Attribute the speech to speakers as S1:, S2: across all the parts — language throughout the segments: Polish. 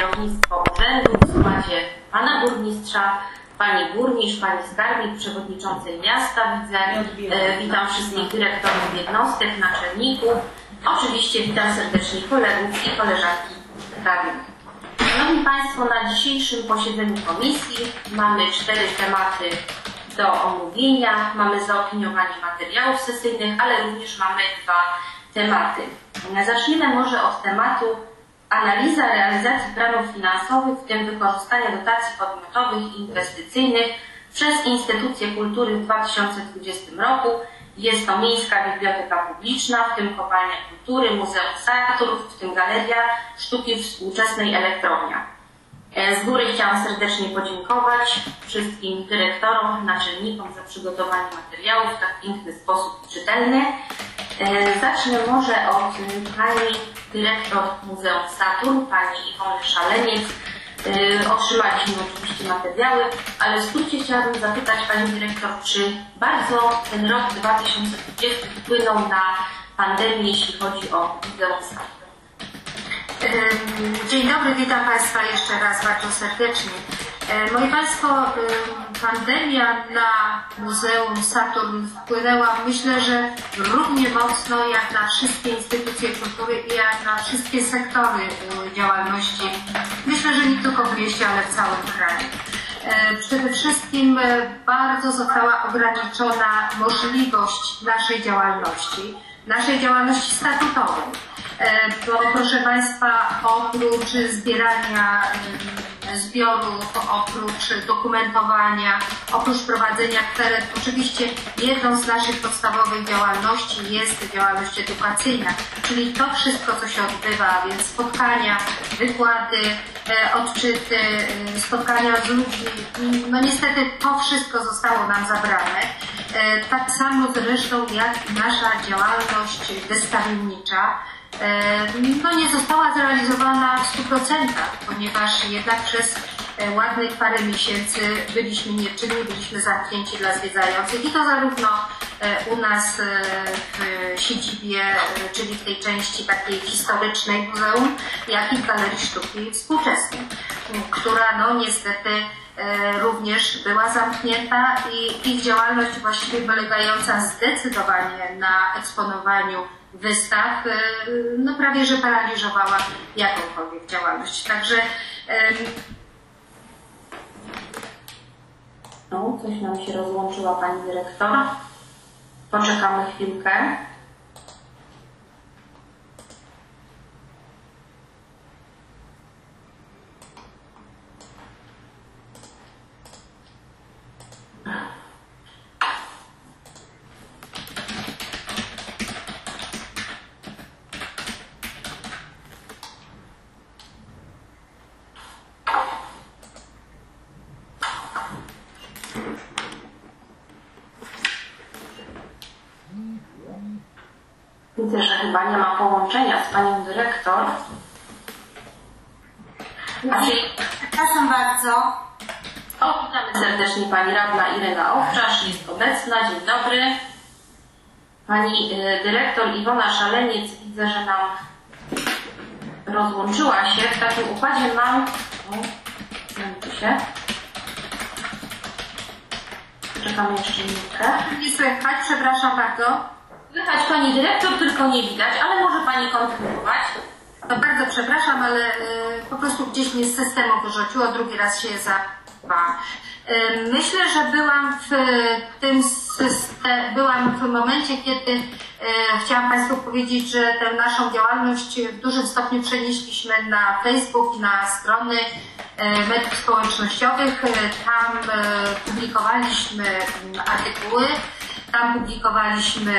S1: kierownictwo urzędu w składzie pana burmistrza, pani burmistrz, pani skarbnik, przewodniczącej miasta widzę. Witam wszystkich dyrektorów jednostek, naczelników. Oczywiście witam serdecznie kolegów i koleżanki radnych. Szanowni Państwo, na dzisiejszym posiedzeniu komisji mamy 4 tematy do omówienia. Mamy zaopiniowanie materiałów sesyjnych, ale również mamy 2 tematy. Zaczniemy może od tematu analiza realizacji planów finansowych, w tym wykorzystania dotacji podmiotowych i inwestycyjnych przez instytucje kultury w 2020 roku. Jest to Miejska Biblioteka Publiczna, w tym Kopalnia Kultury, Muzeum Saturn, w tym Galeria Sztuki Współczesnej Elektrownia. Z góry chciałam serdecznie podziękować wszystkim dyrektorom, naczelnikom za przygotowanie materiałów w tak piękny sposób czytelny. Zacznę może od pani dyrektor Muzeum Saturn, pani Iwony Szaleniec. Otrzymaliśmy oczywiście materiały, ale w skrócie chciałabym zapytać pani dyrektor, czy bardzo ten rok 2020 wpłynął na pandemię, jeśli chodzi o Muzeum Saturn?
S2: Dzień dobry, witam Państwa jeszcze raz bardzo serdecznie. Moi Państwo, pandemia na Muzeum Saturn wpłynęła, myślę, że równie mocno jak na wszystkie instytucje kultury i jak na wszystkie sektory działalności. Myślę, że nie tylko w mieście, ale w całym kraju. Przede wszystkim bardzo została ograniczona możliwość naszej działalności statutowej. Bo proszę Państwa, oprócz zbierania zbiorów, oprócz dokumentowania, oprócz prowadzenia kweret, oczywiście jedną z naszych podstawowych działalności jest działalność edukacyjna, czyli to wszystko, co się odbywa, więc spotkania, wykłady, odczyty, spotkania z ludźmi, no niestety to wszystko zostało nam zabrane. Tak samo zresztą jak nasza działalność wystawiennicza, no nie została zrealizowana w 100%, ponieważ jednak przez ładnych parę miesięcy byliśmy nieczynni, byliśmy zamknięci dla zwiedzających i to zarówno u nas w siedzibie, czyli w tej części takiej historycznej muzeum, jak i w Galerii Sztuki Współczesnej, która no niestety również była zamknięta i ich działalność właściwie polegająca zdecydowanie na eksponowaniu wystaw, no prawie że paraliżowała jakąkolwiek działalność. Także
S1: no, coś nam się rozłączyła pani dyrektor. Poczekamy chwilkę. Widzę, że chyba nie ma połączenia z panią dyrektor.
S2: Przepraszam bardzo.
S1: O, witamy serdecznie pani radna Irena Owczarz, jest obecna. Dzień dobry. Pani dyrektor Iwona Szaleniec, widzę, że nam rozłączyła się. W takim układzie mam... się. Czekamy jeszcze minutkę.
S2: Nie słychać, przepraszam bardzo.
S1: Słychać pani dyrektor, tylko nie widać, ale może pani kontynuować.
S2: No bardzo przepraszam, ale po prostu gdzieś mnie z systemu wyrzuciło, drugi raz się zapała. Myślę, że byłam w momencie, kiedy chciałam Państwu powiedzieć, że tę naszą działalność w dużym stopniu przenieśliśmy na Facebook i na strony mediów społecznościowych. Tam publikowaliśmy artykuły, tam publikowaliśmy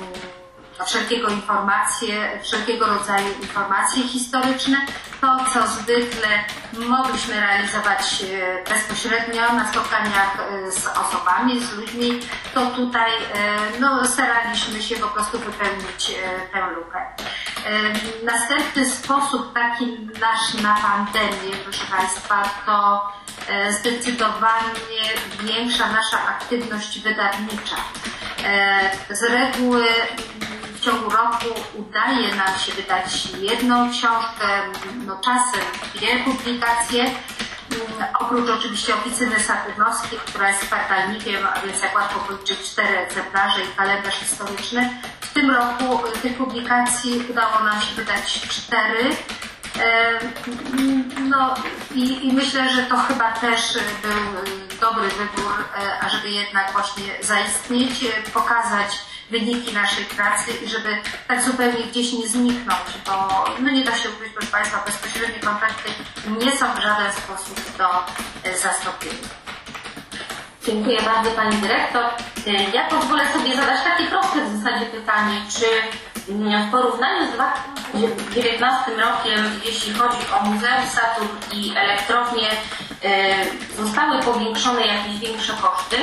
S2: wszelkiego rodzaju informacje historyczne. To, co zwykle mogliśmy realizować bezpośrednio na spotkaniach z osobami, z ludźmi, to tutaj no, staraliśmy się po prostu wypełnić tę lukę. Następny sposób taki nasz na pandemię, proszę Państwa, to zdecydowanie większa nasza aktywność wydawnicza. Z reguły w ciągu roku udaje nam się wydać jedną książkę, no czasem dwie publikacje. Oprócz oczywiście Oficyny Saturnowskiej, która jest kwartalnikiem, a więc jak łatwo policzyć 4 egzemplarze i kalendarz historyczny. W tym roku tych publikacji udało nam się wydać 4. No i myślę, że to chyba też był dobry wybór, ażeby jednak właśnie zaistnieć, pokazać wyniki naszej pracy i żeby tak zupełnie gdzieś nie zniknąć, bo no nie da się ukryć, proszę Państwa, bezpośrednie kontakty nie są w żaden sposób do zastąpienia.
S1: Dziękuję bardzo Pani Dyrektor. Ja pozwolę sobie zadać takie proste w zasadzie pytanie, czy w porównaniu z 2019 rokiem, jeśli chodzi o Muzeum Saturn i elektrownię, zostały powiększone jakieś większe koszty?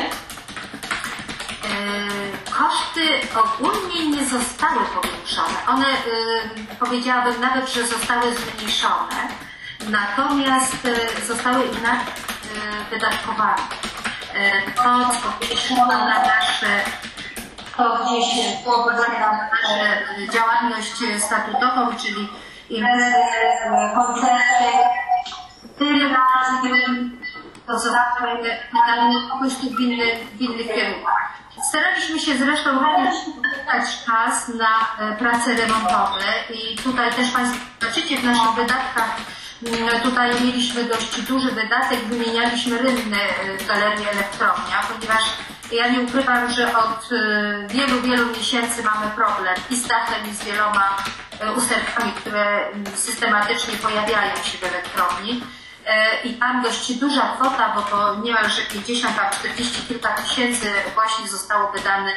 S2: Koszty ogólnie nie zostały powiększone. One, powiedziałabym nawet, że zostały zmniejszone, natomiast zostały inaczej wydatkowane. To, co wyszło na nasze, to gdzieś na naszą działalność statutową, czyli imprezy, koncerty, tyle razy to zostały wydane po prostu w innych kierunkach. Staraliśmy się zresztą również dać czas na prace remontowe i tutaj też Państwo zobaczycie w naszych wydatkach. Tutaj mieliśmy dość duży wydatek, wymienialiśmy rynny w Galerii Elektrownia, ponieważ ja nie ukrywam, że od wielu miesięcy mamy problem i z dachem, i z wieloma usterkami, które systematycznie pojawiają się w elektrowni. I tam dość duża kwota, bo to niemalże 50, a 40 kilka tysięcy właśnie zostało wydane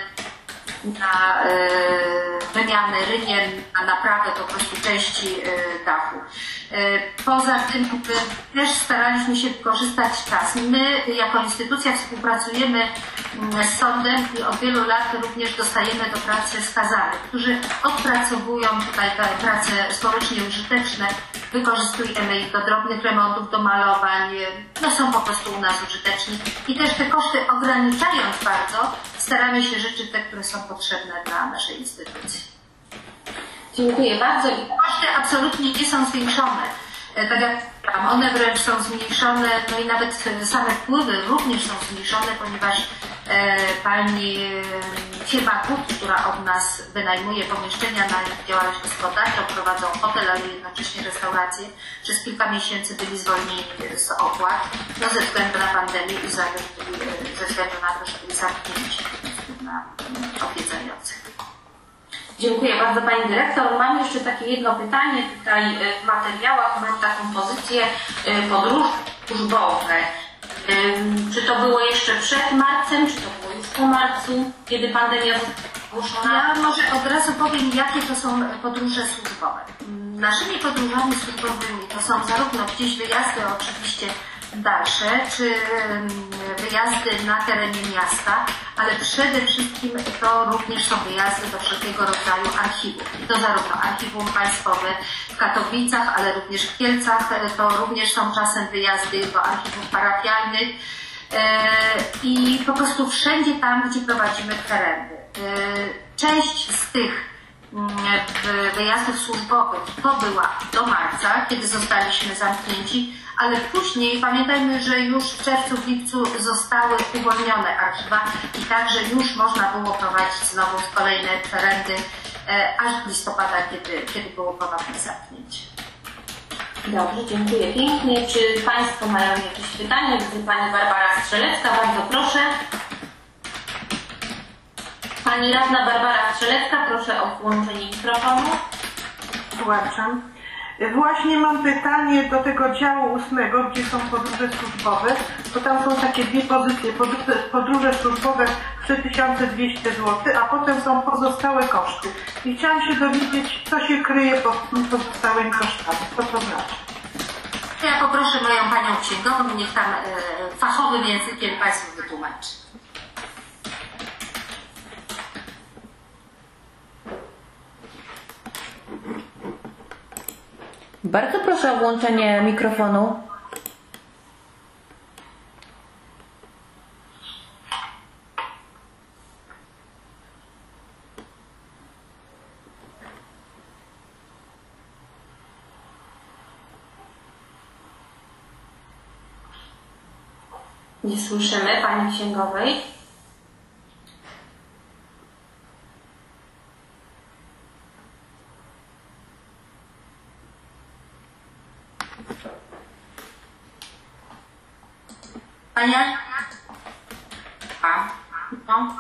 S2: na wymianę rynien, na naprawę po prostu części dachu. Poza tym też staraliśmy się wykorzystać czas. My jako instytucja współpracujemy z sądem i od wielu lat również dostajemy do pracy skazanych, którzy odpracowują tutaj te prace społecznie użyteczne. Wykorzystujemy ich do drobnych remontów, do malowań, no są po prostu u nas użyteczni i też te koszty ograniczając bardzo, staramy się życzyć te, które są potrzebne dla naszej instytucji.
S1: Dziękuję bardzo.
S2: Koszty absolutnie nie są zwiększone. Tak jak tam, one wręcz są zmniejszone, no i nawet same wpływy również są zmniejszone, ponieważ pani firma KUT, która od nas wynajmuje pomieszczenia na działalność gospodarczą, prowadzą hotel, ale jednocześnie restaurację, przez kilka miesięcy byli zwolnieni z opłat, no ze względu na pandemię i ze względu na to, że byli zamknięci na odwiedzających.
S1: Dziękuję bardzo Pani Dyrektor. Mam jeszcze takie jedno pytanie. Tutaj w materiałach mam taką pozycję podróże służbowe. Czy to było jeszcze przed marcem, czy to było już po marcu, kiedy pandemia ogłoszona?
S2: Ja może od razu powiem, jakie to są podróże służbowe. Naszymi podróżami służbowymi to są zarówno gdzieś wyjazdy oczywiście dalsze, czy wyjazdy na terenie miasta, ale przede wszystkim to również są wyjazdy do wszelkiego rodzaju archiwów. I to zarówno archiwum państwowe w Katowicach, ale również w Kielcach, to również są czasem wyjazdy do archiwów parafialnych i po prostu wszędzie tam, gdzie prowadzimy kwerendy. Część z tych wyjazdów służbowych to była do marca, kiedy zostaliśmy zamknięci, ale później pamiętajmy, że już w czerwcu, w lipcu zostały uwolnione archiwa i także już można było prowadzić znowu kolejne kwerendy aż do listopada, kiedy było ponowne zamknięcie.
S1: Dobrze, dziękuję pięknie. Czy Państwo mają jakieś pytania? Widzę Pani Barbara Strzelecka, bardzo proszę. Pani radna Barbara Strzelecka, proszę o włączenie mikrofonu.
S3: Włączam. Właśnie mam pytanie do tego działu 8, gdzie są podróże służbowe, bo tam są takie dwie pozycje, podróże służbowe 3200 zł, a potem są pozostałe koszty. I chciałam się dowiedzieć, co się kryje pod tymi pozostałymi kosztami. Co to znaczy?
S2: Ja poproszę moją panią księgową, niech tam fachowym językiem Państwu wytłumaczy.
S4: Bardzo proszę o włączenie mikrofonu.
S1: Nie słyszymy pani księgowej.
S2: Ania?
S1: A, no.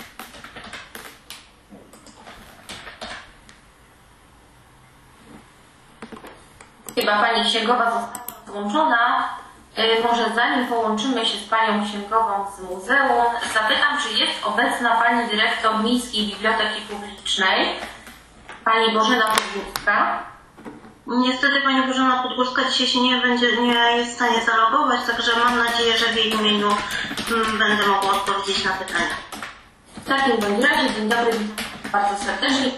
S1: Chyba pani księgowa została włączona. Może zanim połączymy się z panią księgową z muzeum, zapytam, czy jest obecna pani dyrektor Miejskiej Biblioteki Publicznej, pani Bożena Podgórska.
S5: Niestety pani Bożena Podgórska dzisiaj się nie jest w stanie zalogować, także mam nadzieję, że w jej imieniu będę mogła odpowiedzieć na pytania.
S1: W takim bądź razie, dzień dobry, bardzo serdecznie.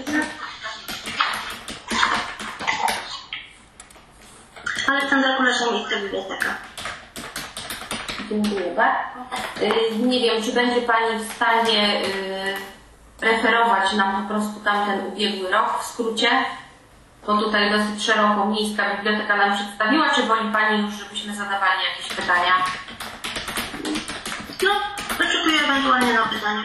S5: Aleksandra Kulesza, Miejska Biblioteka.
S1: Dziękuję bardzo. Nie wiem, czy będzie pani w stanie referować nam po prostu tamten ubiegły rok w skrócie, bo tutaj dosyć szeroko Miejska Biblioteka nam przedstawiła, czy woli pani już, żebyśmy zadawali jakieś pytania?
S5: No, oczekuję ewentualnie na pytania.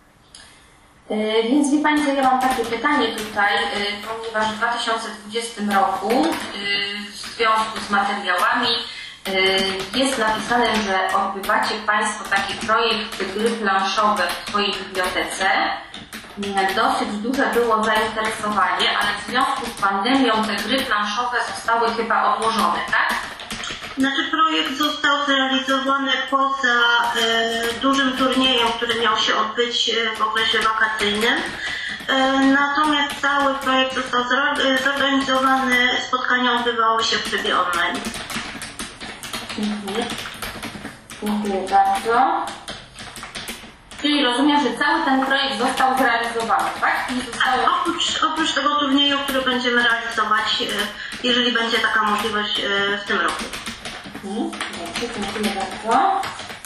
S1: Więc wie pani, że ja mam takie pytanie tutaj, ponieważ w 2020 roku w związku z materiałami jest napisane, że odbywacie państwo taki projekt gry planszowe w swojej bibliotece. Dosyć duże było zainteresowanie, ale w związku z pandemią te gry planszowe zostały chyba odłożone, tak?
S5: Znaczy projekt został zrealizowany poza dużym turniejem, który miał się odbyć w okresie wakacyjnym. Natomiast cały projekt został zorganizowany, spotkania odbywały się w trybie online.
S1: Dziękuję bardzo. Czyli rozumiem, że cały ten projekt został zrealizowany, tak?
S5: Oprócz tego turnieju, który będziemy realizować, jeżeli będzie taka możliwość w tym roku.
S1: Dziękuję bardzo.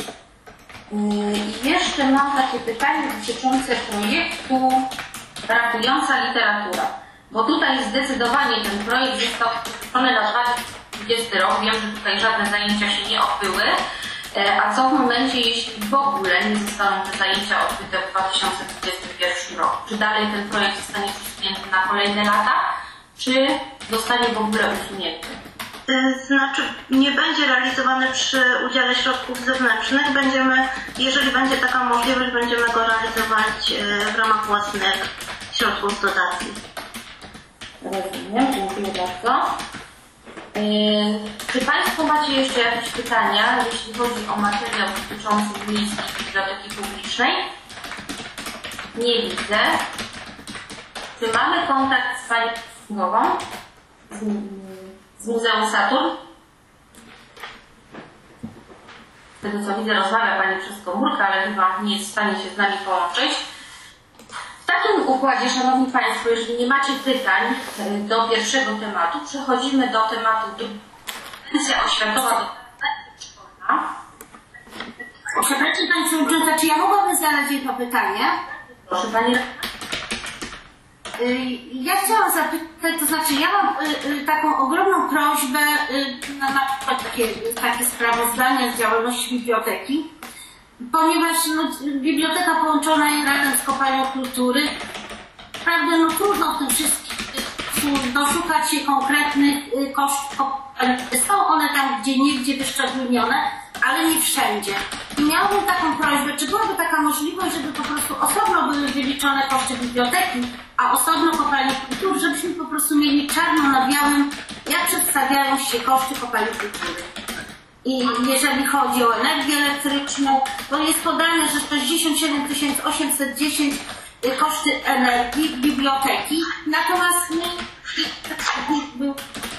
S1: I jeszcze mam takie pytanie dotyczące projektu Rapująca literatura. Bo tutaj zdecydowanie ten projekt został stworzony na 2020 rok. Wiem, że tutaj żadne zajęcia się nie odbyły. A co w momencie, jeśli w ogóle nie zostaną te zajęcia odbyte w 2021 roku? Czy dalej ten projekt zostanie przesunięty na kolejne lata, czy zostanie w ogóle usunięty?
S5: Znaczy, nie będzie realizowany przy udziale środków zewnętrznych. Jeżeli będzie taka możliwość, będziemy go realizować w ramach własnych środków z dotacji.
S1: Rozumiem, dziękuję bardzo. Czy państwo macie jeszcze jakieś pytania, jeśli chodzi o materiał dotyczący Miejskiej Biblioteki Publicznej? Nie widzę. Czy mamy kontakt z panią księgową? Z Muzeum Saturn? Z tego co widzę, rozmawia pani przez komórkę, ale chyba nie jest w stanie się z nami połączyć. W takim układzie, szanowni państwo, jeżeli nie macie pytań do pierwszego tematu, przechodzimy do tematu Agencja Oświatowa Szkolna.
S2: Przepraszam pani przewodnicząca, czy ja mogłabym zadać jedno pytanie?
S1: Proszę pani.
S2: Ja chciałam zapytać, to znaczy ja mam taką ogromną prośbę na przykład takie sprawozdania z działalności biblioteki, ponieważ biblioteka połączona jest razem z kopalnią kultury. Prawda, trudno w tym wszystkim doszukać się konkretnych kosztów kopalni. Są one tam gdzieniegdzie wyszczególnione, ale nie wszędzie. I miałabym taką prośbę, czy byłaby taka możliwość, żeby po prostu osobno były wyliczone koszty biblioteki, a osobno kopalni kultury, żebyśmy po prostu mieli czarno na białym, jak przedstawiają się koszty kopalni kultury. I jeżeli chodzi o energię elektryczną, to jest podane, że 67 810 koszty energii biblioteki, natomiast był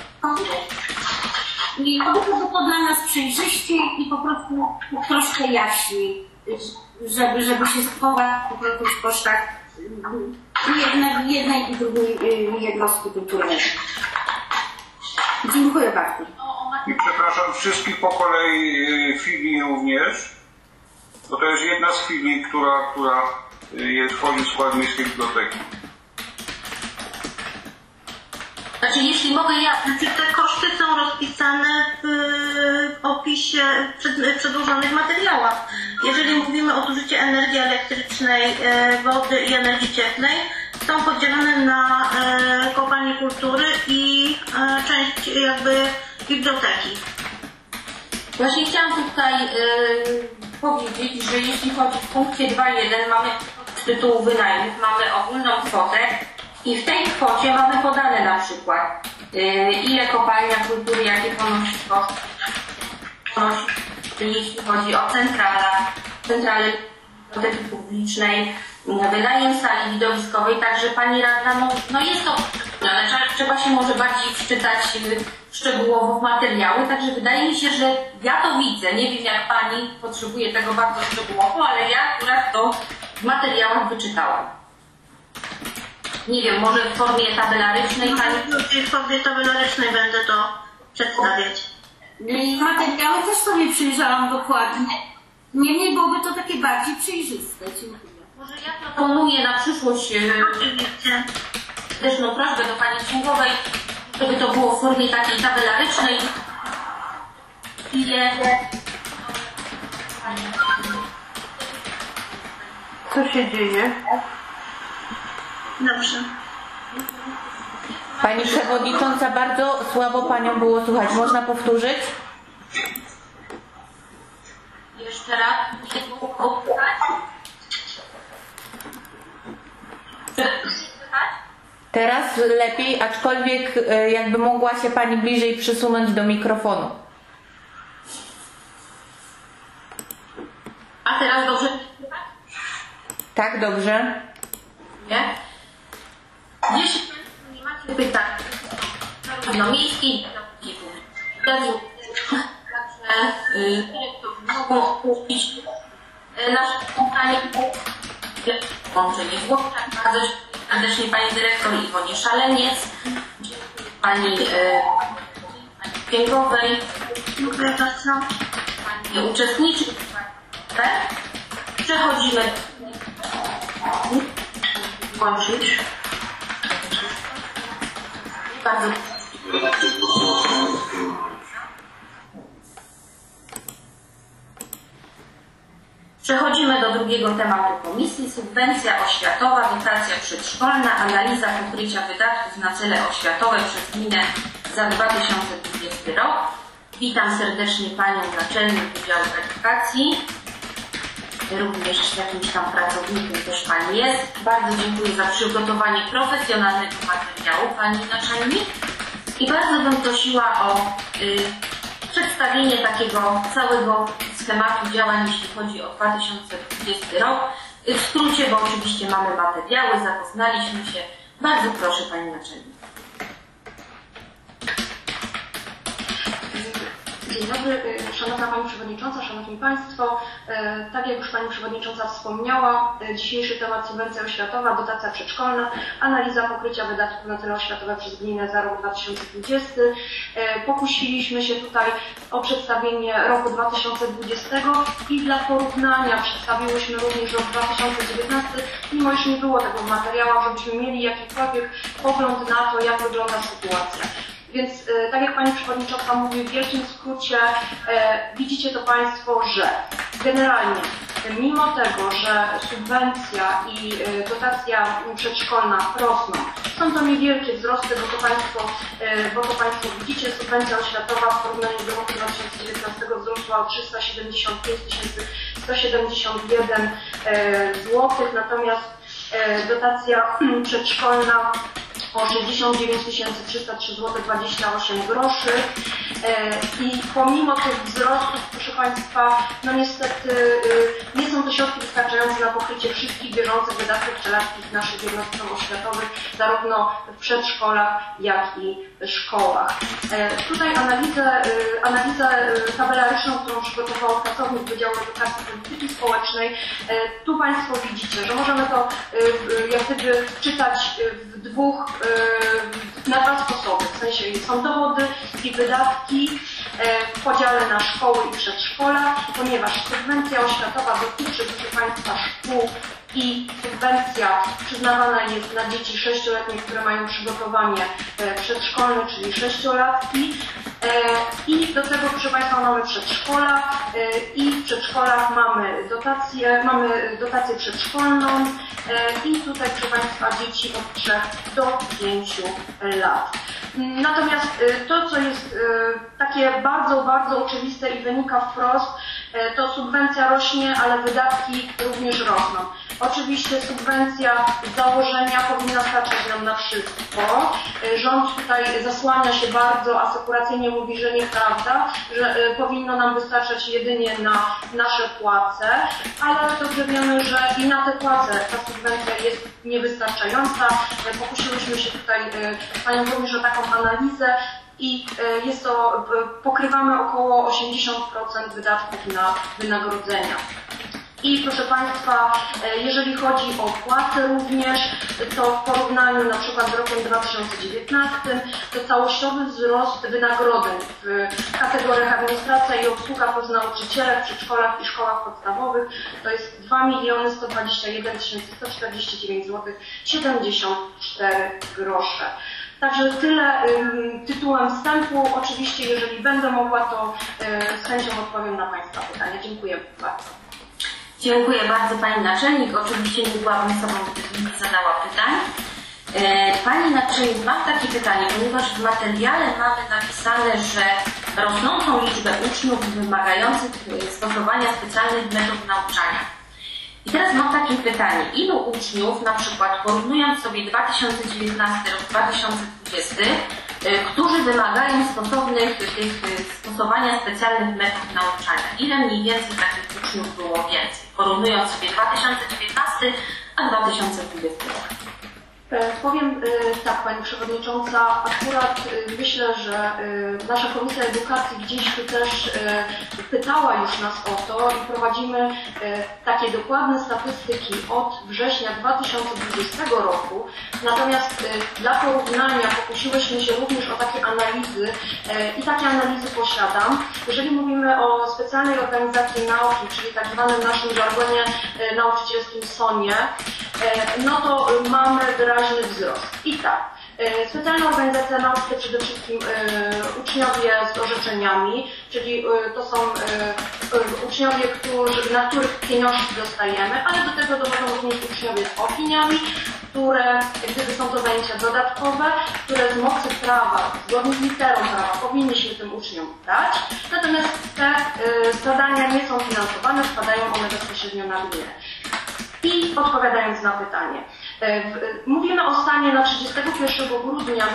S2: i to było dla nas przejrzyście i po prostu troszkę jaśniej, żeby się skupować po prostu w kosztach jednej i drugiej jednostki kulturalnej. Dziękuję bardzo.
S6: I przepraszam wszystkich po kolei filii również, bo to jest jedna z filii, która wchodzi w skład Miejskiej Biblioteki.
S1: Znaczy, jeśli mogę ja...
S5: Te koszty są rozpisane w opisie jakichś przedłożonych materiałach. Jeżeli mówimy o zużyciu energii elektrycznej, wody i energii cieplnej, są podzielone na kopalnie kultury i część jakby biblioteki.
S1: Właśnie chciałam tutaj powiedzieć, że jeśli chodzi w punkcie 2.1 mamy z tytułu wynajmów, mamy ogólną kwotę i w tej kwocie mamy podane na przykład ile kopalnia kultury, jakie ponosi koszty, jeśli chodzi o centralę biblioteki publicznej, wynajem sali widowiskowej, także Pani Radna, no jest to, ale trzeba się może bardziej wczytać szczegółowo w materiały, także wydaje mi się, że ja to widzę, nie wiem jak Pani potrzebuje tego bardzo szczegółowo, ale ja akurat to w materiałach wyczytałam. Nie wiem, może w formie tabelarycznej Pani...
S5: W formie tabelarycznej będę to przedstawiać.
S7: Materiały też sobie przyjrzałam dokładnie. Niemniej byłoby to takie bardziej przejrzyste. Dziękuję.
S1: Może ja proponuję na przyszłość też prośbę do Pani Księgowej, żeby to było w formie takiej tabelarycznej.
S3: Co się dzieje?
S5: Dobrze.
S4: Pani Przewodnicząca, bardzo słabo Panią było słychać. Można powtórzyć?
S1: Jeszcze raz.
S4: Teraz lepiej, aczkolwiek jakby mogła się Pani bliżej przysunąć do mikrofonu.
S1: A teraz dobrze?
S4: Tak, dobrze.
S1: Nie? Jeśli Państwo nie macie pytań, zarówno miejskiej, także mogą opuścić nasze spotkanie połączenie w Włoszech, serdecznie Pani Dyrektor Iwonie Szaleniec, Pani Księgowej,
S5: Dziękuję bardzo.
S1: Pani uczestniczy. Przechodzimy kończyć. Bardzo Przechodzimy do drugiego tematu komisji. Subwencja oświatowa, dotacja przedszkolna, analiza pokrycia wydatków na cele oświatowe przez gminę za 2020 rok. Witam serdecznie Panią Naczelnik Wydziału Edukacji. Również jakimś tam pracownikiem też Pani jest. Bardzo dziękuję za przygotowanie profesjonalnego materiału Pani Naczelnik. I bardzo bym prosiła o przedstawienie takiego całego schematu działań, jeśli chodzi o 2020 rok. W skrócie, bo oczywiście mamy materiały, zapoznaliśmy się. Bardzo proszę Pani Naczelnik.
S8: Dzień dobry, Szanowna Pani Przewodnicząca, Szanowni Państwo. Tak jak już Pani Przewodnicząca wspomniała, dzisiejszy temat subwencja oświatowa, dotacja przedszkolna, analiza pokrycia wydatków na cele oświatowe przez gminę za rok 2020. Pokusiliśmy się tutaj o przedstawienie roku 2020 i dla porównania przedstawiłyśmy również rok 2019, mimo iż nie było tego w materiałach, żebyśmy mieli jakikolwiek pogląd na to, jak wygląda sytuacja. Więc tak jak Pani Przewodnicząca mówi, w wielkim skrócie widzicie to Państwo, że generalnie mimo tego, że subwencja i dotacja przedszkolna rosną, są to niewielkie wzrosty, bo to Państwo widzicie, subwencja oświatowa w porównaniu do roku 2019 wzrosła o 375 171 zł, natomiast dotacja przedszkolna o 69 303 zł 28 groszy i pomimo tych wzrostów, proszę Państwa, no niestety nie są to środki wystarczające na pokrycie wszystkich bieżących wydatków wczelackich naszych jednostek oświatowych, zarówno w przedszkolach, jak i w szkołach. Tutaj analizę tabelaryczną, którą przygotował pracownik Wydziału Edukacji i Polityki Społecznej, tu Państwo widzicie, że możemy to jak gdyby czytać na dwa sposoby, w sensie są dowody i wydatki w podziale na szkoły i przedszkola, ponieważ subwencja oświatowa dotyczy, proszę Państwa, szkół i subwencja przyznawana jest na dzieci 6-letnie, które mają przygotowanie przedszkolne, czyli 6-latki. I do tego, proszę Państwa, mamy przedszkola i w przedszkolach mamy dotację przedszkolną i tutaj, proszę Państwa, dzieci od 3 do 5 lat. Natomiast to, co jest takie bardzo, bardzo oczywiste i wynika wprost, to subwencja rośnie, ale wydatki również rosną. Oczywiście subwencja z założenia powinna starczyć nam na wszystko. Rząd tutaj zasłania się bardzo, asekuracyjnie mówi, że nieprawda, że powinno nam wystarczać jedynie na nasze płace, ale dobrze wiemy, że i na te płace ta subwencja jest niewystarczająca. Pokusiłyśmy się tutaj Panią Burmistrz o taką analizę i jest to, pokrywamy około 80% wydatków na wynagrodzenia. I proszę Państwa, jeżeli chodzi o płace również, to w porównaniu na przykład z rokiem 2019 to całościowy wzrost wynagrodzeń w kategoriach administracja i obsługa plus nauczyciele w przedszkolach i szkołach podstawowych to jest 2 121 149 zł 74 grosze. Także tyle tytułem wstępu. Oczywiście, jeżeli będę mogła, to z chęcią odpowiem na Państwa pytania. Dziękuję bardzo.
S1: Dziękuję bardzo Pani Naczelnik. Oczywiście nie byłabym sobą, gdybym nie zadała pytań. Pani Naczelnik, mam takie pytanie, ponieważ w materiale mamy napisane, że rosnącą liczbę uczniów wymagających stosowania specjalnych metod nauczania. I teraz mam takie pytanie, ilu uczniów, na przykład porównując sobie 2019 rok 2020, którzy wymagają stosowania specjalnych metod nauczania. Ile mniej więcej takich uczniów było więcej, porównując sobie 2019 a 2020 rok?
S8: Powiem tak, Pani Przewodnicząca, akurat myślę, że nasza Komisja Edukacji gdzieś tu też pytała już nas o to i prowadzimy takie dokładne statystyki od września 2020 roku. Natomiast dla porównania pokusiłyśmy się również o takie analizy i takie analizy posiadam. Jeżeli mówimy o specjalnej organizacji nauki, czyli tak zwanym naszym żargonie nauczycielskim SON-ie, no to mamy wyraźny wzrost. I tak, specjalna organizacja nauki to przede wszystkim uczniowie z orzeczeniami, czyli to są uczniowie, na których pieniążki dostajemy, ale do tego dochodzą również uczniowie z opiniami, które, gdyby są to zajęcia dodatkowe, które z mocy prawa, zgodnie z literą prawa powinniśmy tym uczniom dać, natomiast te zadania nie są finansowane, spadają one bezpośrednio na gminę. I odpowiadając na pytanie, mówimy o stanie na 31 grudnia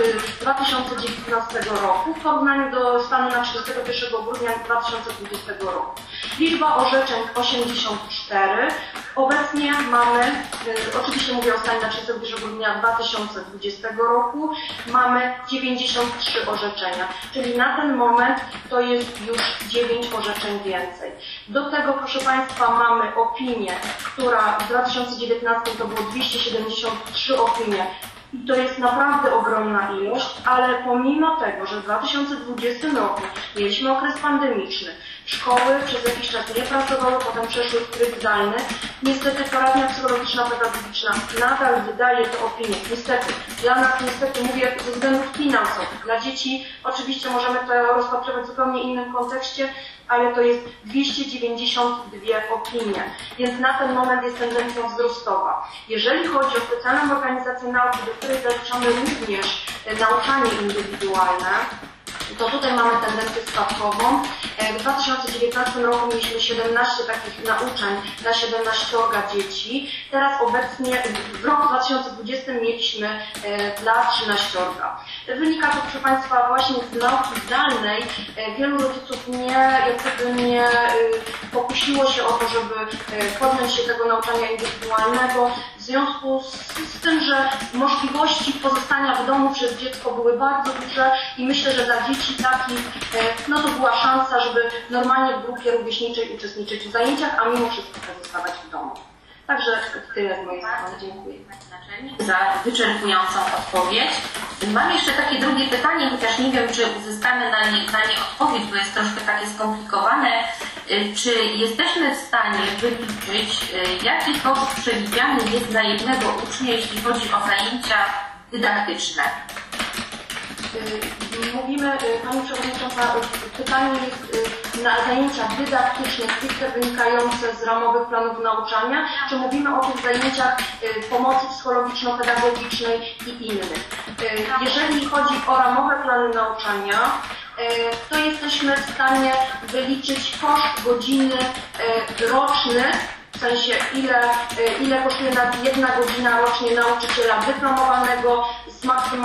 S8: 2019 roku w porównaniu do stanu na 31 grudnia 2020 roku. Liczba orzeczeń 84. Obecnie mamy, oczywiście mówię o stanie na 31 grudnia 2020 roku, mamy 93 orzeczenia, czyli na ten moment to jest już 9 orzeczeń więcej. Do tego, proszę Państwa, mamy opinię, która w 2019 to było 273 opinie. I to jest naprawdę ogromna ilość, ale pomimo tego, że w 2020 roku mieliśmy okres pandemiczny, szkoły przez jakiś czas nie pracowały, potem przeszły w tryb zdalny, niestety poradnia psychologiczna, pedagogiczna nadal wydaje te opinie. Niestety, dla nas niestety mówię ze względów finansowych. Dla dzieci oczywiście możemy to rozpatrywać w zupełnie innym kontekście, ale to jest 292 opinie, więc na ten moment jest tendencja wzrostowa. Jeżeli chodzi o specjalną organizację nauki, do której zaliczamy również nauczanie indywidualne, to tutaj mamy tendencję spadkową. W 2019 roku mieliśmy 17 takich nauczeń dla 17 dzieci. Teraz obecnie w roku 2020 mieliśmy dla 13. Wynika to, proszę Państwa, właśnie z nauki zdalnej. Wielu rodziców nie pokusiło się o to, żeby podjąć się tego nauczania indywidualnego. W związku z tym, że możliwości pozostania w domu przez dziecko były bardzo duże i myślę, że dla dzieci takich, no to była szansa, żeby normalnie w grupie rówieśniczej uczestniczyć w zajęciach, a mimo wszystko pozostawać w domu. Także tyle z mojej strony. Dziękuję
S1: za wyczerpującą odpowiedź. Mam jeszcze takie drugie pytanie, chociaż nie wiem, czy uzyskamy na nie odpowiedź, bo jest troszkę takie skomplikowane. Czy jesteśmy w stanie wyliczyć, jaki koszt przewidziany jest dla jednego ucznia, jeśli chodzi o zajęcia dydaktyczne?
S8: mówimy, Pani Przewodnicząca, pytanie jest na zajęcia dydaktyczne, stricte wynikające z ramowych planów nauczania, czy mówimy o tych zajęciach pomocy psychologiczno-pedagogicznej i innych. Jeżeli chodzi o ramowe plany nauczania, to jesteśmy w stanie wyliczyć koszt godziny roczny, w sensie ile kosztuje nas 1 godzina rocznie nauczyciela dyplomowanego z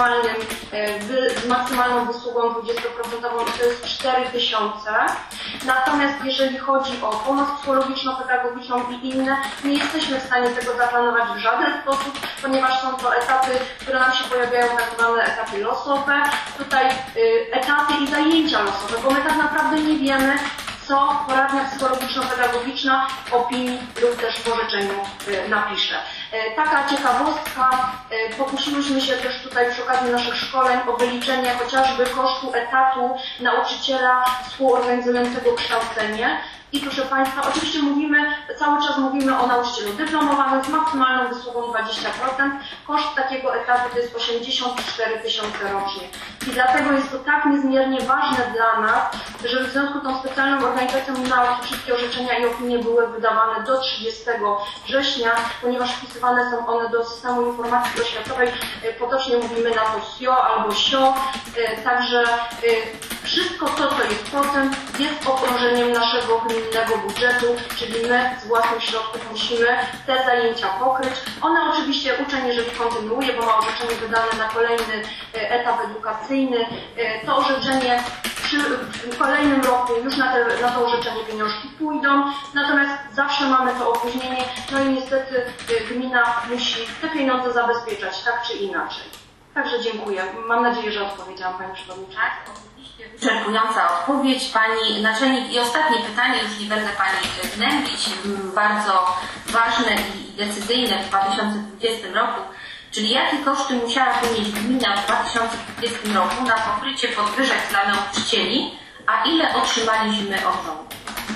S8: maksymalną wysługą 20%, to jest 4000. Natomiast jeżeli chodzi o pomoc psychologiczno-pedagogiczną i inne, nie jesteśmy w stanie tego zaplanować w żaden sposób, ponieważ są to etapy, które nam się pojawiają, tak zwane etapy losowe, tutaj etapy i zajęcia losowe, bo my tak naprawdę nie wiemy, co poradnia psychologiczno-pedagogiczna w opinii lub też w orzeczeniu napisze. Taka ciekawostka, pokusiłyśmy się też tutaj przy okazji naszych szkoleń o wyliczenie chociażby kosztu etatu nauczyciela współorganizującego kształcenie. I proszę Państwa, oczywiście cały czas mówimy o nauczycielu dyplomowanym z maksymalną wysługą 20%. Koszt takiego etatu to jest 84 000 rocznie. I dlatego jest to tak niezmiernie ważne dla nas, że w związku z tą specjalną organizacją wszystkie orzeczenia i opinie były wydawane do 30 września, ponieważ wpisywane są one do systemu informacji oświatowej. Potocznie mówimy na to SIO albo SIO. Także wszystko to, co jest procent, jest obciążeniem naszego gminnego budżetu, czyli my z własnych środków musimy te zajęcia pokryć. One oczywiście uczeń, jeżeli kontynuuje, bo ma orzeczenie wydane na kolejny etap edukacyjny, to orzeczenie w kolejnym roku już na to orzeczenie pieniążki pójdą, natomiast zawsze mamy to opóźnienie, no i niestety gmina musi te pieniądze zabezpieczać, tak czy inaczej. Także dziękuję. Mam nadzieję, że odpowiedziałam Pani Przewodnicząca.
S1: Wyczerpująca odpowiedź Pani Naczelnik. I ostatnie pytanie, już nie będę Pani gnębić, bardzo ważne i decyzyjne w 2020 roku, czyli jakie koszty musiała ponieść gmina w 2020 roku na pokrycie podwyżek dla nauczycieli, a ile otrzymaliśmy od rządu?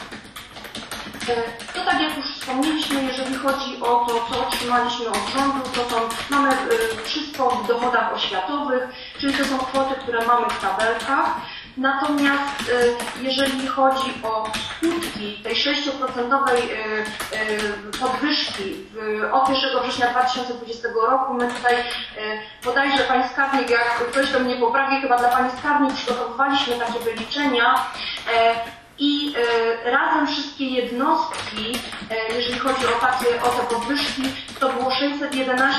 S8: To tak jak już wspomnieliśmy, jeżeli chodzi o to, co otrzymaliśmy od rządu, to mamy wszystko w dochodach oświatowych, czyli to są kwoty, które mamy w tabelkach. Natomiast jeżeli chodzi o skutki tej 6% podwyżki od 1 września 2020 roku, my tutaj bodajże Pani Skarbnik, jak ktoś do mnie poprawi, chyba dla Pani Skarbnik przygotowywaliśmy takie wyliczenia i razem wszystkie jednostki, jeżeli chodzi o te podwyżki, to było 611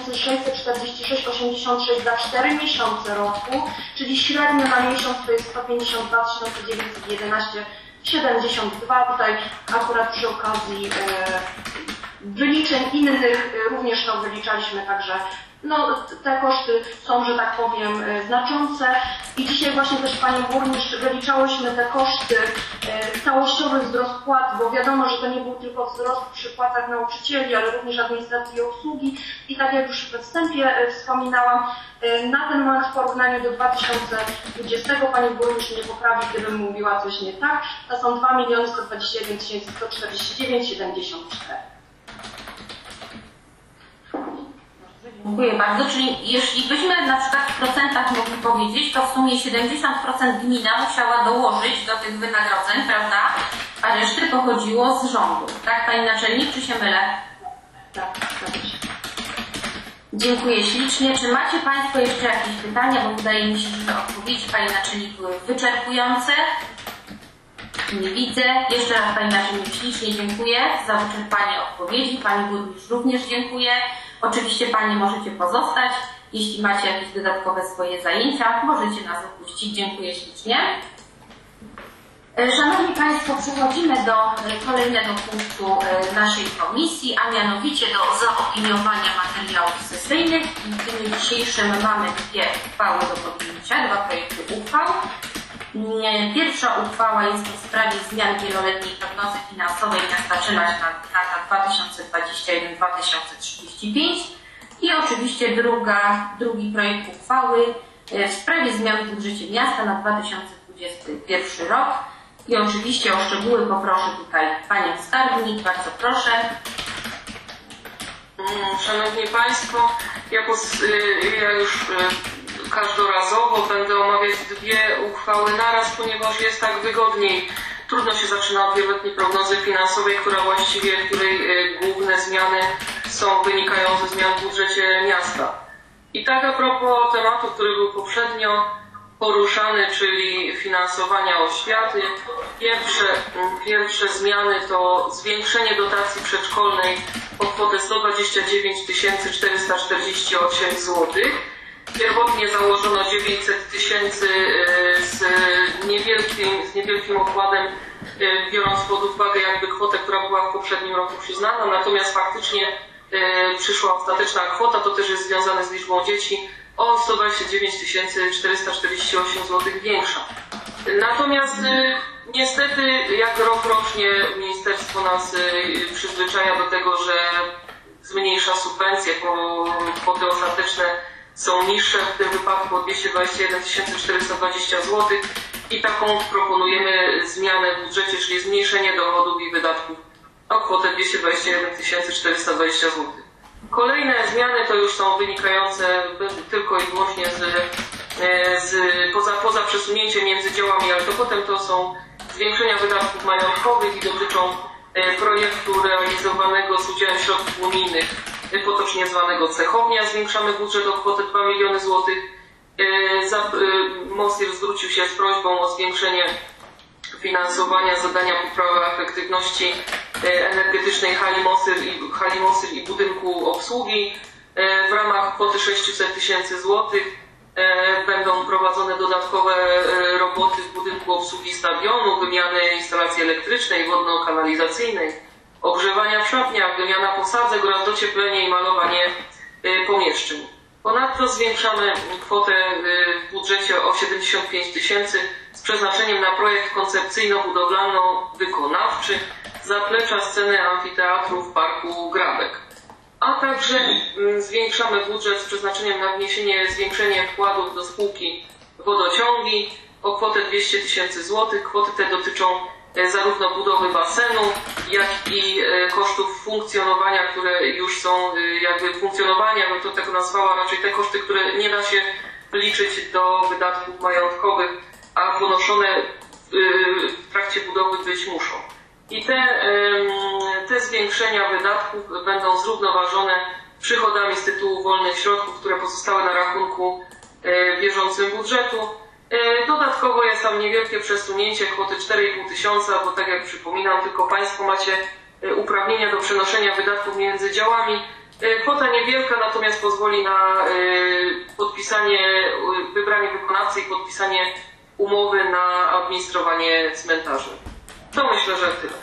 S8: 646,86 za 4 miesiące roku, czyli średnio na miesiąc to jest 152 911,72. Tutaj akurat przy okazji wyliczeń innych również to wyliczaliśmy, także no, te koszty są, że tak powiem, znaczące i dzisiaj właśnie też Pani Burmistrz wyliczałyśmy te koszty całościowy wzrost płat, bo wiadomo, że to nie był tylko wzrost przy płacach nauczycieli, ale również administracji i obsługi i tak jak już we wstępie wspominałam, na ten moment w porównaniu do 2020 Pani Burmistrz mnie poprawi, gdybym mówiła coś nie tak, to są 2 121 149,74.
S1: Dziękuję bardzo. Czyli jeśli byśmy na przykład w procentach mogli powiedzieć, to w sumie 70% gmina musiała dołożyć do tych wynagrodzeń, prawda? A resztę pochodziło z rządu. Tak, Pani Naczelnik, czy się mylę?
S8: Tak, zgadza się.
S1: Dziękuję ślicznie. Czy macie Państwo jeszcze jakieś pytania? Bo wydaje mi się, że te odpowiedzi Pani Naczelnik były wyczerpujące. Nie widzę. Jeszcze raz Pani Naczelnik ślicznie dziękuję za wyczerpanie odpowiedzi. Pani Burmistrz również dziękuję. Oczywiście Panie możecie pozostać. Jeśli macie jakieś dodatkowe swoje zajęcia, możecie nas opuścić. Dziękuję ślicznie. Szanowni Państwo, przechodzimy do kolejnego punktu naszej komisji, a mianowicie do zaopiniowania materiałów sesyjnych. W dniu dzisiejszym mamy dwie uchwały do podjęcia, dwa projekty uchwał. Pierwsza uchwała jest w sprawie zmian wieloletniej prognozy finansowej miasta Czylaś na lata 2021-2035 i oczywiście drugi projekt uchwały w sprawie zmian w budżecie miasta na 2021 rok. I oczywiście o szczegóły poproszę tutaj Panią Skarbnik, bardzo proszę.
S9: Szanowni Państwo, ja już każdorazowo. Będę omawiać 2 uchwały naraz, ponieważ jest tak wygodniej. Trudno się zaczyna od wieloletniej prognozy finansowej, której główne zmiany są wynikające z zmian w budżecie miasta. I tak a propos tematu, który był poprzednio poruszany, czyli finansowania oświaty. Pierwsze zmiany to zwiększenie dotacji przedszkolnej o kwotę 129 448 zł. Pierwotnie założono 900 tysięcy z niewielkim okładem, biorąc pod uwagę jakby kwotę, która była w poprzednim roku przyznana, natomiast faktycznie przyszła ostateczna kwota, to też jest związane z liczbą dzieci, o 129 448 zł większa. Natomiast niestety jak rok rocznie ministerstwo nas przyzwyczaja do tego, że zmniejsza subwencje, bo kwoty ostateczne są niższe, w tym wypadku o 221 420 zł i taką proponujemy zmianę w budżecie, czyli zmniejszenie dochodów i wydatków o kwotę 221 420 zł. Kolejne zmiany to już są wynikające tylko i wyłącznie poza przesunięciem między działami, ale to potem to są zwiększenia wydatków majątkowych i dotyczą projektu realizowanego z udziałem środków unijnych, potocznie zwanego Cechownia. Zwiększamy budżet o kwotę 2 miliony złotych. MOSIR zwrócił się z prośbą o zwiększenie finansowania zadania poprawy efektywności energetycznej hali MOSIR i budynku obsługi. W ramach kwoty 600 tysięcy złotych będą prowadzone dodatkowe roboty w budynku obsługi stadionu, wymiany instalacji elektrycznej, wodno-kanalizacyjnej, ogrzewania w szatniach, wymiana posadzek oraz docieplenie i malowanie pomieszczeń. Ponadto zwiększamy kwotę w budżecie o 75 tysięcy z przeznaczeniem na projekt koncepcyjno-budowlano-wykonawczy zaplecza sceny amfiteatru w Parku Grabek. A także zwiększamy budżet z przeznaczeniem na zwiększenie wkładów do spółki Wodociągi o kwotę 200 tysięcy złotych. Kwoty te dotyczą zarówno budowy basenu, jak i kosztów funkcjonowania, które już są jakby funkcjonowania, no to tak nazwała, raczej te koszty, które nie da się wliczyć do wydatków majątkowych, a ponoszone w trakcie budowy być muszą. I te zwiększenia wydatków będą zrównoważone przychodami z tytułu wolnych środków, które pozostały na rachunku bieżącym budżetu. Dodatkowo jest tam niewielkie przesunięcie kwoty 4,5 tysiąca, bo tak jak przypominam, tylko Państwo macie uprawnienia do przenoszenia wydatków między działami. Kwota niewielka, natomiast pozwoli na wybranie wykonawcy i podpisanie umowy na administrowanie cmentarzem. To myślę, że tyle.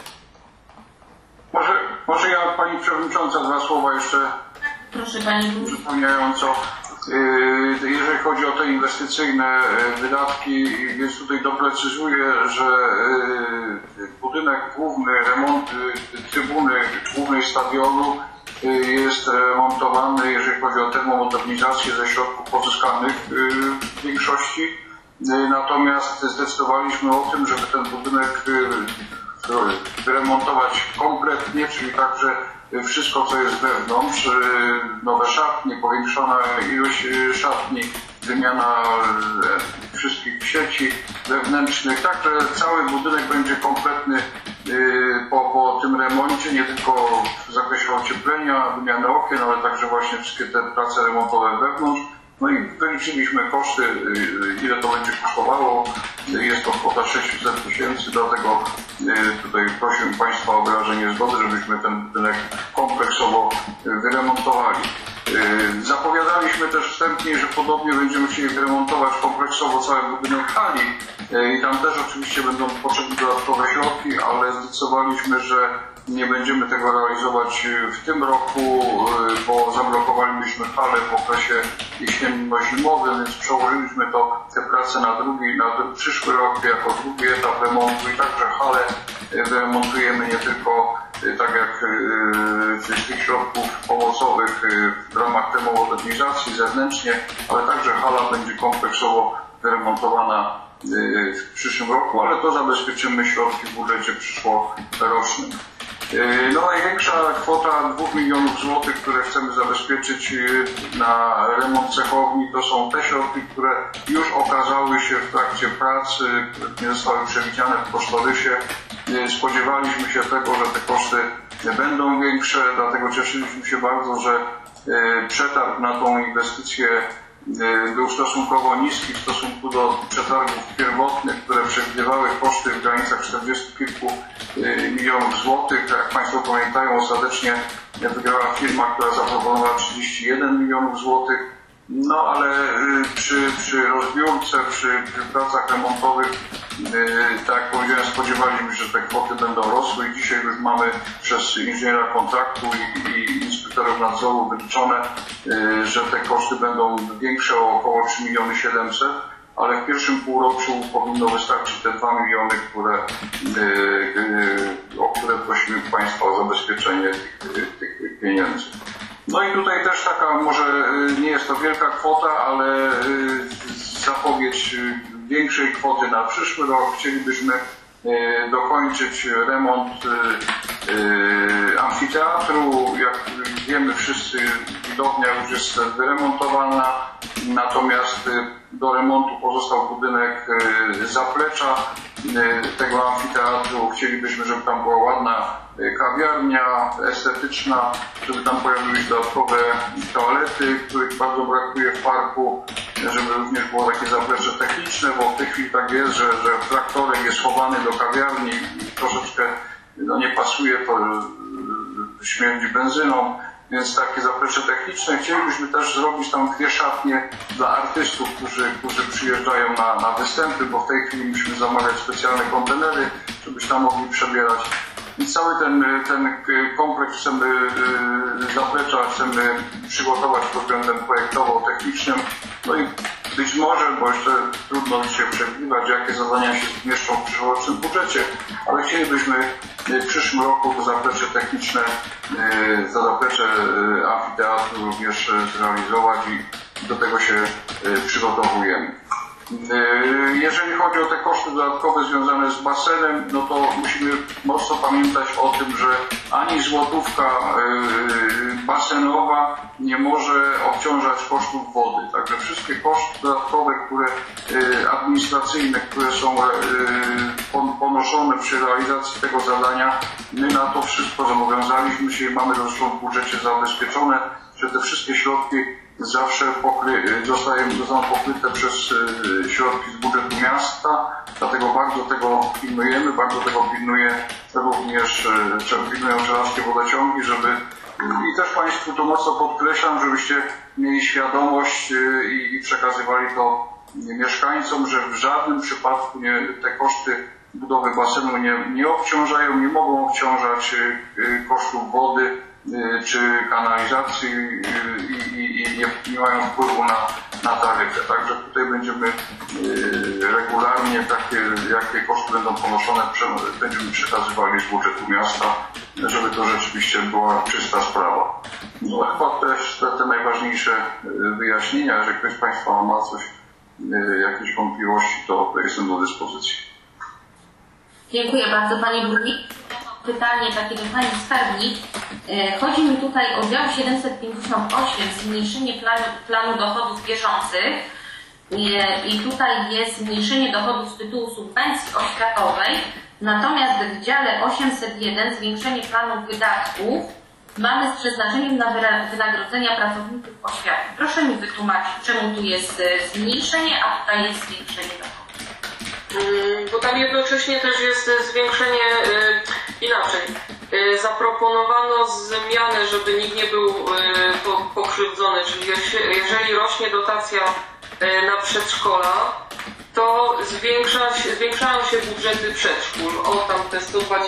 S6: Może ja, Pani Przewodnicząca, 2 słowa jeszcze.
S1: Proszę Pani.
S6: Przypomniająco, jeżeli chodzi o te inwestycyjne wydatki, więc tutaj doprecyzuję, że budynek główny, remont trybuny głównej stadionu jest remontowany, jeżeli chodzi o termomodernizację ze środków pozyskanych w większości. Natomiast zdecydowaliśmy o tym, żeby ten budynek wyremontować kompletnie, czyli także wszystko, co jest wewnątrz, nowe szatnie, powiększona ilość szatni, wymiana wszystkich sieci wewnętrznych, także cały budynek będzie kompletny po tym remoncie, nie tylko w zakresie ocieplenia, wymiany okien, ale także właśnie wszystkie te prace remontowe wewnątrz. No i wyliczyliśmy koszty, ile to będzie kosztowało. Jest to kwota 600 tysięcy, dlatego tutaj prosiłem Państwa o wyrażenie zgody, żebyśmy ten budynek kompleksowo wyremontowali. Zapowiadaliśmy też wstępnie, że podobnie będziemy chcieli wyremontować kompleksowo cały budynek hali i tam też oczywiście będą potrzebne dodatkowe środki, ale zdecydowaliśmy, że nie będziemy tego realizować w tym roku, bo zablokowalibyśmy halę w okresie jesienno-zimowym, więc przełożyliśmy te prace na przyszły rok jako drugi etap remontu i także halę wyremontujemy nie tylko tak jak z tych środków pomocowych w ramach termomodernizacji zewnętrznie, ale także hala będzie kompleksowo wyremontowana w przyszłym roku, ale to zabezpieczymy środki w budżecie przyszłorocznym. No największa kwota 2 milionów złotych, które chcemy zabezpieczyć na remont cechowni, to są te środki, które już okazały się w trakcie pracy, które nie zostały przewidziane w kosztorysie. Spodziewaliśmy się tego, że te koszty będą większe, dlatego cieszyliśmy się bardzo, że przetarg na tą inwestycję był stosunkowo niski w stosunku do przetargów pierwotnych, które przewidywały koszty w granicach 40 kilku milionów złotych. Jak Państwo pamiętają, ostatecznie wygrała firma, która zaproponowała 31 milionów złotych. No ale przy rozbiórce, przy pracach remontowych, tak jak powiedziałem, spodziewaliśmy się, że te kwoty będą rosły i dzisiaj już mamy przez inżyniera kontraktu i inspektorów nadzoru wyliczone, że te koszty będą większe o około 3 700 000, ale w pierwszym półroczu powinno wystarczyć te 2 miliony, o które prosimy Państwa o zabezpieczenie tych pieniędzy. No i tutaj też taka, może nie jest to wielka kwota, ale zapowiedź większej kwoty na przyszły rok. Chcielibyśmy dokończyć remont amfiteatru. Jak wiemy wszyscy, widownia już jest wyremontowana, natomiast do remontu pozostał budynek zaplecza tego amfiteatru. Chcielibyśmy, żeby tam była ładna kawiarnia estetyczna, żeby tam pojawiły się dodatkowe toalety, których bardzo brakuje w parku, żeby również było takie zaplecze techniczne, bo w tej chwili tak jest, że traktorek jest schowany do kawiarni i troszeczkę nie pasuje, to śmierdzi benzyną, więc takie zaplecze techniczne. Chcielibyśmy też zrobić tam 2 szatnie dla artystów, którzy przyjeżdżają na występy, bo w tej chwili musimy zamawiać specjalne kontenery, żebyśmy tam mogli przebierać. I cały ten kompleks chcemy zaplecza, chcemy przygotować pod względem projektowo-technicznym. No i być może, bo jeszcze trudno dzisiaj przewidywać, jakie zadania się zmieszczą w przyszłorocznym budżecie, ale chcielibyśmy w przyszłym roku to zaplecze techniczne, to zaplecze amfiteatru również zrealizować i do tego się przygotowujemy. Jeżeli chodzi o te koszty dodatkowe związane z basenem, no to musimy mocno pamiętać o tym, że ani złotówka basenowa nie może obciążać kosztów wody. Także wszystkie koszty dodatkowe, administracyjne, które są ponoszone przy realizacji tego zadania, my na to wszystko zobowiązaliśmy się i mamy zresztą w budżecie zabezpieczone, że te wszystkie środki zawsze zostaną pokryte przez środki z budżetu miasta, dlatego bardzo tego pilnujemy, bardzo tego pilnują żelarskie wodociągi, i też Państwu to mocno podkreślam, żebyście mieli świadomość i przekazywali to mieszkańcom, że w żadnym przypadku te koszty budowy basenu nie obciążają, nie mogą obciążać kosztów wody czy kanalizacji i nie mają wpływu na taryfę. Także tutaj będziemy regularnie jakie koszty będą ponoszone, będziemy przekazywali z budżetu miasta, żeby to rzeczywiście była czysta sprawa. No chyba też te najważniejsze wyjaśnienia. Jeżeli ktoś z Państwa ma jakieś wątpliwości, to jestem do dyspozycji.
S1: Dziękuję bardzo Panie Burmistrzu. Pytanie takie do Pani Skarbnik. Chodzi mi tutaj o dział 758, zmniejszenie planu dochodów bieżących. I tutaj jest zmniejszenie dochodów z tytułu subwencji oświatowej. Natomiast w dziale 801 zwiększenie planu wydatków mamy z przeznaczeniem na wynagrodzenia pracowników oświaty. Proszę mi wytłumaczyć, czemu tu jest zmniejszenie, a tutaj jest zwiększenie dochodów.
S9: Bo tam jednocześnie też jest zwiększenie, inaczej, zaproponowano zmianę, żeby nikt nie był pokrzywdzony, czyli jeżeli rośnie dotacja na przedszkola, to zwiększają się budżety przedszkól o tam te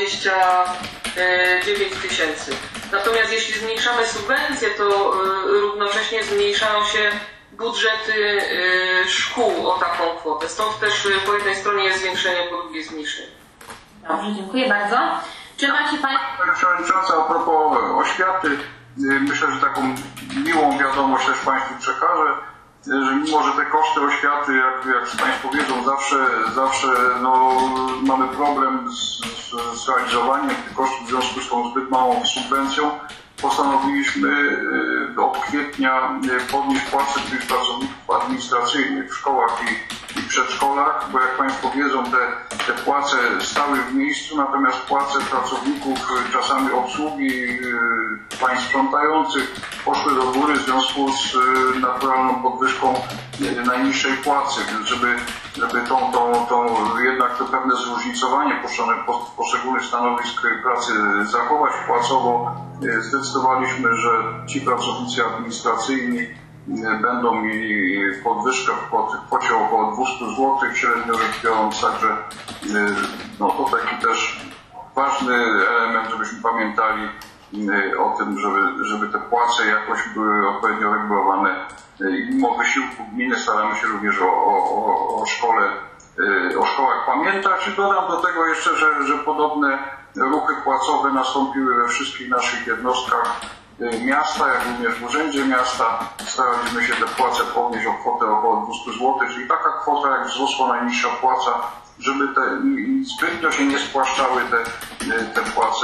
S9: 129 000. Natomiast jeśli zmniejszamy subwencje, to równocześnie zmniejszają się budżety szkół o taką kwotę. Stąd też po jednej stronie jest zwiększenie, po drugiej zmniejszenie.
S1: Dobrze, dziękuję bardzo. Czy macie Państwo...
S6: Pani Przewodnicząca, a propos oświaty, myślę, że taką miłą wiadomość też Państwu przekażę. że mimo, że te koszty oświaty, jak Państwo wiedzą, zawsze no, mamy problem z realizowaniem tych kosztów w związku z tą zbyt małą subwencją, postanowiliśmy od kwietnia podnieść płace tych pracowników administracyjnych w szkołach i przedszkolach, bo jak Państwo wiedzą, te płace stały w miejscu, natomiast płace pracowników, czasami obsługi, państw sprzątających poszły do góry w związku z naturalną podwyżką najniższej płacy, więc żeby jednak to pewne zróżnicowanie poszczególnych stanowisk pracy zachować płacowo, zdecydowaliśmy, że ci pracownicy administracyjni będą mieli podwyżkę w kwocie około 200 zł, średnio rzecz biorąc, także no to taki też ważny element, żebyśmy pamiętali o tym, żeby te płace jakoś były odpowiednio regulowane. Mimo wysiłku gminy staramy się również o szkołach pamiętać i dodam do tego jeszcze, że podobne ruchy płacowe nastąpiły we wszystkich naszych jednostkach miasta, jak również w Urzędzie Miasta. Staraliśmy się te płace podnieść o kwotę około 200 zł, czyli taka kwota, jak wzrosła najniższa płaca, żeby zbytnio się nie spłaszczały te płace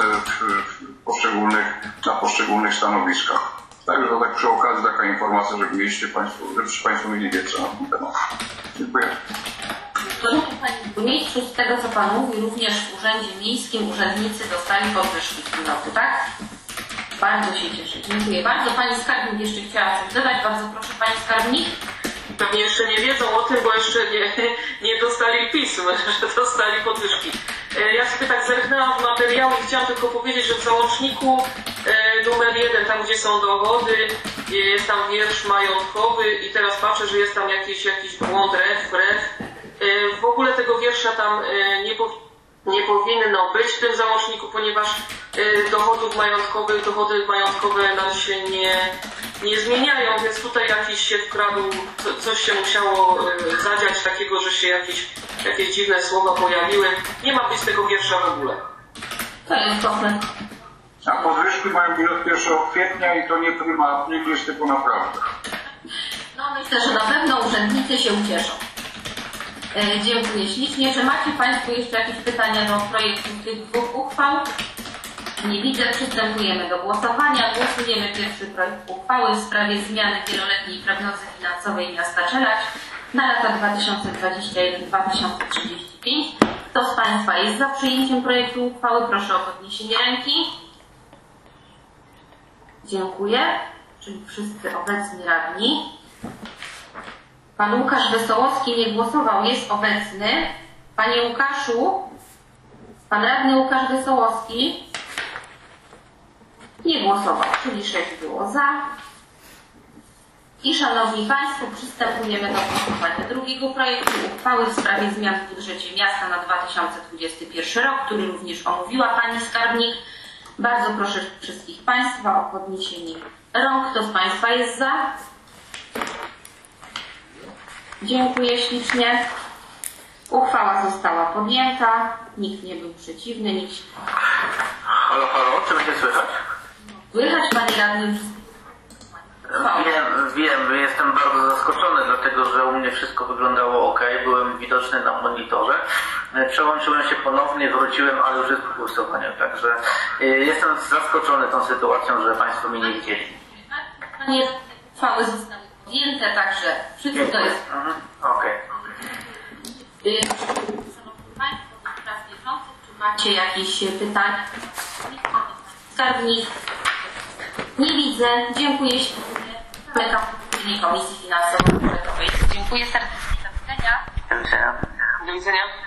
S6: na poszczególnych stanowiskach. Także to tak przy okazji taka informacja, żebyście Państwo mieli wiedzę na ten temat. Dziękuję.
S1: Panie Burmistrzu, z tego co Pan mówi, również w Urzędzie Miejskim urzędnicy dostali podwyżki w tym roku, tak? Bardzo się cieszę. Dziękuję bardzo. Pani Skarbnik jeszcze chciała coś dodać. Bardzo proszę, Pani Skarbnik.
S9: Pewnie jeszcze nie wiedzą o tym, bo jeszcze nie dostali pism, że dostali podwyżki. Ja sobie tak zerknęłam w materiał i chciałam tylko powiedzieć, że w załączniku numer 1, tam gdzie są dochody, jest tam wiersz majątkowy i teraz patrzę, że jest tam jakiś błąd, ref. W ogóle tego wiersza tam nie powinno być w tym załączniku, ponieważ dochody majątkowe nam się nie zmieniają, więc tutaj jakiś się wkradł, coś się musiało zadziać takiego, że się jakieś dziwne słowa pojawiły. Nie ma być tego wiersza w ogóle.
S1: To jest dobre.
S6: A podwyżki mają być od 1 kwietnia i to nie prima aprilis, tylko naprawdę.
S1: No myślę, że na pewno urzędnicy się ucieszą. Dziękuję ślicznie. Czy macie Państwo jeszcze jakieś pytania do projektu tych dwóch uchwał? Nie widzę. Przystępujemy do głosowania. Głosujemy pierwszy projekt uchwały w sprawie zmiany wieloletniej prognozy finansowej miasta Czelać na lata 2021-2035. Kto z Państwa jest za przyjęciem projektu uchwały? Proszę o podniesienie ręki. Dziękuję. Czyli wszyscy obecni radni. Pan Łukasz Wesołowski nie głosował, jest obecny. Panie Łukaszu, pan radny Łukasz Wesołowski nie głosował, czyli 6 było za. I szanowni Państwo, przystępujemy do głosowania drugiego projektu uchwały w sprawie zmian w budżecie miasta na 2021 rok, który również omówiła Pani Skarbnik. Bardzo proszę wszystkich Państwa o podniesienie rąk. Kto z Państwa jest za? Dziękuję ślicznie. Uchwała została podjęta. Nikt nie był przeciwny.
S10: Halo, czy mnie słychać?
S1: Słychać, Panie Radny?
S10: Wiem, jestem bardzo zaskoczony, dlatego że u mnie wszystko wyglądało ok, byłem widoczny na monitorze. Przełączyłem się ponownie, wróciłem, ale już jest po głosowaniu, także jestem zaskoczony tą sytuacją, że Państwo mnie nie widzieli.
S1: Uchwały zostały podjęte, także wszystko jest.
S10: Okej.
S1: Szanowni Państwo, do spraw bieżących, czy macie jakieś pytania? Skarbnik? Nie widzę. Dziękuję ślicznie. Zamykam posiedzenie Komisji Finansowo-Budżetowej. Dziękuję serdecznie. Do widzenia.
S10: Do widzenia.
S9: Do widzenia.